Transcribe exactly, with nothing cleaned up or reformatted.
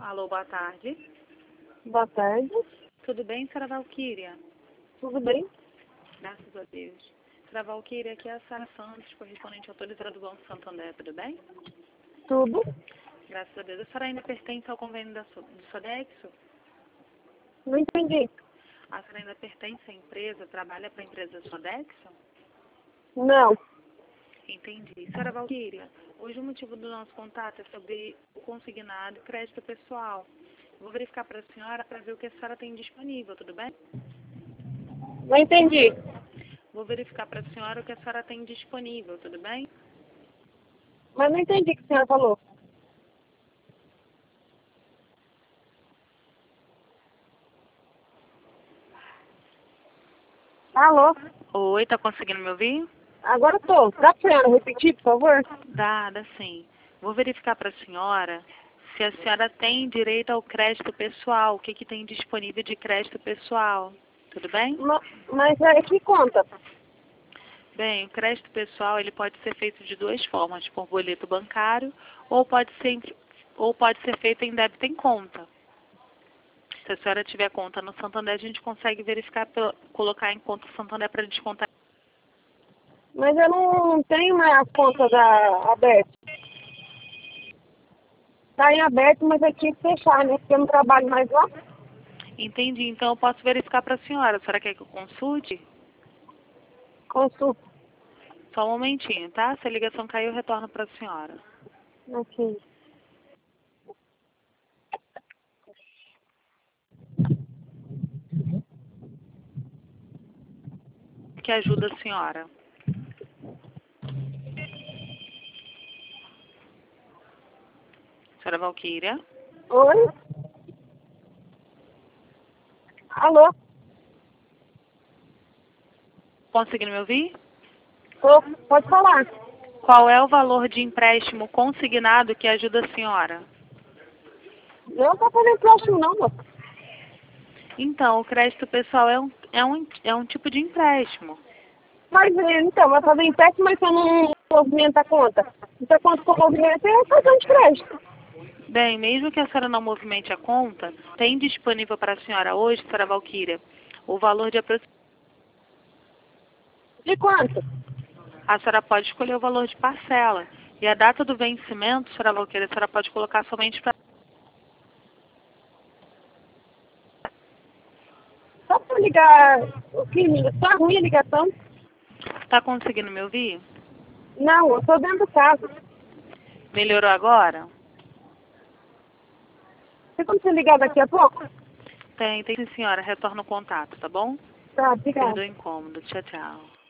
Alô, boa tarde. Boa tarde. Tudo bem, senhora Valquíria? Tudo bem? Graças a Deus. Senhora Valquíria, aqui é a Sara Santos, correspondente autorizada do Banco Santander, tudo bem? Tudo? Graças a Deus. A senhora ainda pertence ao convênio da, So- do Sodexo? Não entendi. A senhora ainda pertence à empresa, trabalha para a empresa Sodexo? Não. Entendi. Senhora Valquíria, hoje o motivo do nosso contato é sobre o consignado e crédito pessoal. Vou verificar para a senhora para ver o que a senhora tem disponível, tudo bem? Não entendi. Vou verificar para a senhora o que a senhora tem disponível, tudo bem? Mas não entendi o que a senhora falou. Alô? Oi, tá conseguindo me ouvir? Agora tô. Dá pra senhora repetir, por favor? Dá, dá sim. Vou verificar para a senhora se a senhora tem direito ao crédito pessoal, o que, que tem disponível de crédito pessoal, tudo bem? Ma- Mas é que conta. Bem, o crédito pessoal ele pode ser feito de duas formas, por boleto bancário ou pode ser, ou pode ser feito em débito em conta. Se a senhora tiver conta no Santander, a gente consegue verificar, pela- colocar em conta do Santander para descontar. Mas eu não tenho mais a conta da aberta. Tá em aberto, mas eu tinha que fechar, né? Porque eu não trabalho mais lá. Entendi, então eu posso verificar para a senhora. A senhora quer que eu consulte? Consulta. Só um momentinho, tá? Se a ligação caiu, eu retorno para a senhora. Ok. Que ajuda a senhora? Senhora Valquíria? Oi? Alô? Conseguindo me ouvir? Tô. Pode falar. Qual é o valor de empréstimo consignado que ajuda a senhora? Eu não tô fazendo próximo não, moça. Então, o crédito pessoal é um, é um, é um tipo de empréstimo. Mas, é, então, vai fazer empréstimo, mas você não movimenta a conta. Então, quanto for movimento, é cartão de crédito. Bem, mesmo que a senhora não movimente a conta, tem disponível para a senhora hoje, senhora Valquíria, o valor de aproximadamente. De quanto? A senhora pode escolher o valor de parcela. E a data do vencimento, senhora Valquíria, a senhora pode colocar somente para. Só pra ligar o que tá ruim a ligação. Está conseguindo me ouvir? Não, eu tô dentro do carro. Melhorou agora? Você como você ligar daqui a pouco? Tem, tem sim, senhora. Retorna o contato, tá bom? Tá, obrigada. Perdoe o incômodo. Tchau, tchau.